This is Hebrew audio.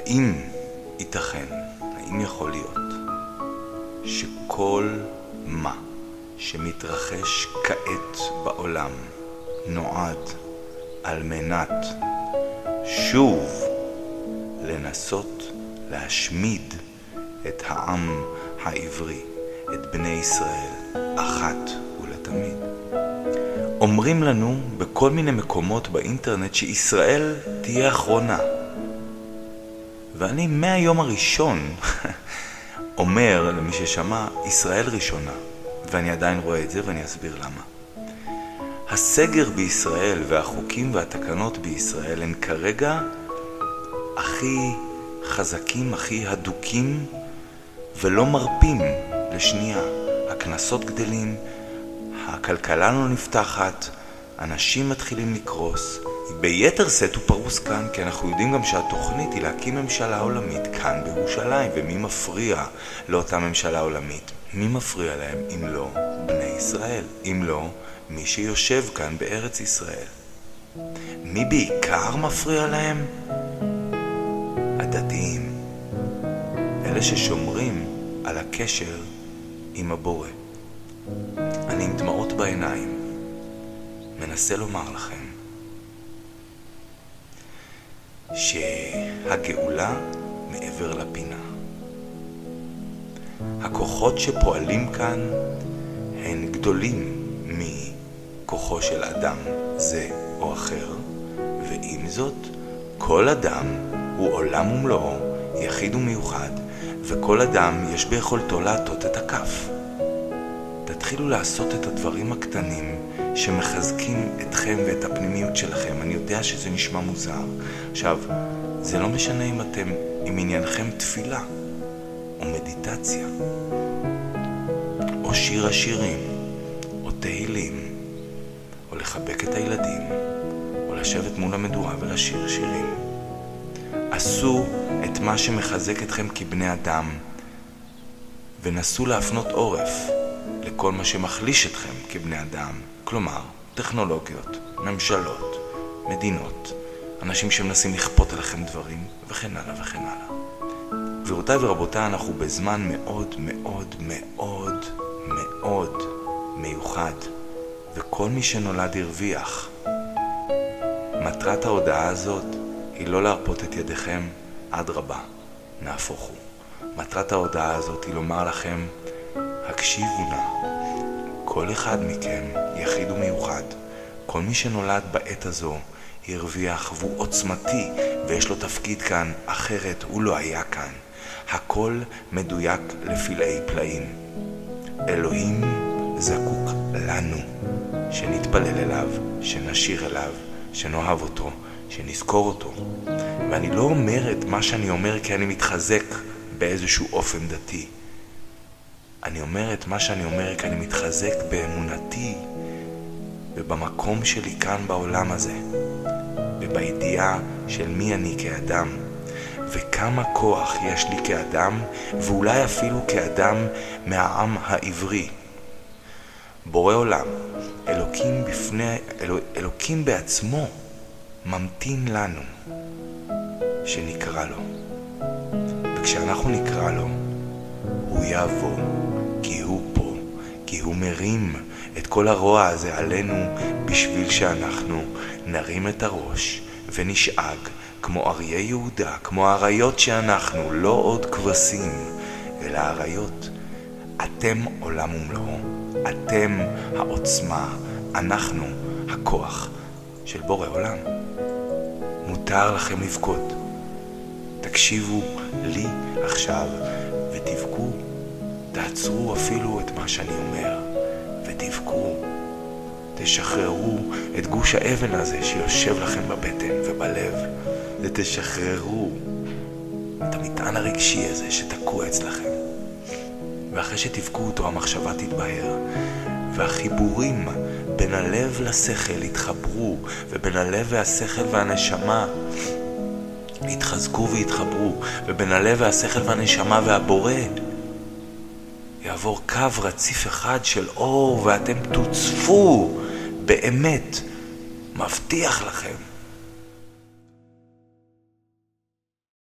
האם ייתכן, האם יכול להיות, שכל מה שמתרחש כעת בעולם נועד על מנת שוב לנסות להשמיד את העם העברי, את בני ישראל, אחת ולתמיד? אומרים לנו בכל מיני מקומות באינטרנט שישראל תהיה אחרונה. ואני מהיום הראשון אומר למי ששמע, ישראל ראשונה. ואני עדיין רואה את זה ואני אסביר למה. הסגר בישראל והחוקים והתקנות בישראל הם כרגע הכי חזקים, הכי הדוקים ולא מרפים לשנייה. הכנסות גדלים, הכלכלה לא נפתחת, אנשים מתחילים לקרוס. ביתר סט הוא פרוס כאן, כי אנחנו יודעים גם שהתוכנית היא להקים ממשלה עולמית כאן בירושלים. ומי מפריע לאותה ממשלה עולמית? מי מפריע להם אם לא בני ישראל? אם לא מי שיושב כאן בארץ ישראל? מי בעיקר מפריע להם? הדתיים, אלה ששומרים על הקשר עם הבורא. אני עם דמעות בעיניים מנסה לומר לכם שהגאולה מעבר לפינה. הכוחות שפועלים כאן הן גדולים מכוחו של אדם זה או אחר, ועם זאת כל אדם הוא עולם ומלואו, יחיד ומיוחד, וכל אדם יש ביכולתו להטות את הכף. תתחילו לעשות את הדברים הקטנים שמחזקים אתכם ואת הפנימיות שלכם. אני יודע שזה נשמע מוזר. עכשיו, זה לא משנה אם אתם עם עניינכם תפילה או מדיטציה או שיר השירים או תהילים או לחבק את הילדים או לשבת מול המדורה ולשיר שירים. עשו את מה שמחזק אתכם כבני אדם ונסו להפנות עורף לכל מה שמחליש אתכם כבני אדם, כלומר טכנולוגיות, ממשלות, מדינות, אנשים שמנסים לכפות עליכם דברים וכן הלאה וכן הלאה. גבירותיי ורבותיי, אנחנו בזמן מאוד מאוד מאוד מאוד מיוחד, וכל מי שנולד הרוויח. מטרת ההודעה הזאת היא לא להרפות את ידיכם, אדרבה, נהפוך הוא. מטרת ההודעה הזאת היא לומר לכם, הקשיבו נא, כל אחד מכם יחיד ומיוחד. כל מי שנולד בעת הזו הרוויח והוא עוצמתי ויש לו תפקיד כאן, אחרת הוא לא היה כאן. הכל מדויק לפלאי פלאים. אלוהים זקוק לנו, שנתפלל אליו, שנשיר אליו, שנאהב אותו, שנזכור אותו. ואני לא אומר את מה שאני אומר כי אני מתחזק באיזשהו אופן דתי. אני אומר את מה שאני אומר כי אני מתחזק באמונתי ובמקום שלי כאן בעולם הזה, ובידיעה של מי אני כאדם, וכמה כוח יש לי כאדם, ואולי אפילו כאדם מהעם העברי. בורא עולם, אלוקים בעצמו ממתין לנו שנקרא לו, וכשאנחנו נקרא לו הוא יבוא, כי הוא פה, כי הוא מרים את כל הרוע הזה עלינו בשביל שאנחנו נרים את הראש ונשאג כמו אריה יהודה, כמו האריות שאנחנו, לא עוד כבשים אלא אריות. אתם עולם ומלואו, אתם העוצמה, אנחנו הכוח של בורא עולם. מותר לכם לבכות. תקשיבו לי עכשיו ותבכו. תעצרו אפילו את מה שאני אומר ותבכו. תשחררו את גוש האבן הזה שיושב לכם בבטן ובלב, ותשחררו את המטען הרגשי הזה שתקוע אצלכם. ואחרי שתבכו אותו המחשבה תתבהר, והחיבורים בין הלב לשכל יתחברו, ובין הלב והשכל והנשמה יתחזקו ויתחברו, ובין הלב והשכל והנשמה והבורא יעבור קו רציף אחד של אור, ואתם תוצפו באמת, מבטיח לכם.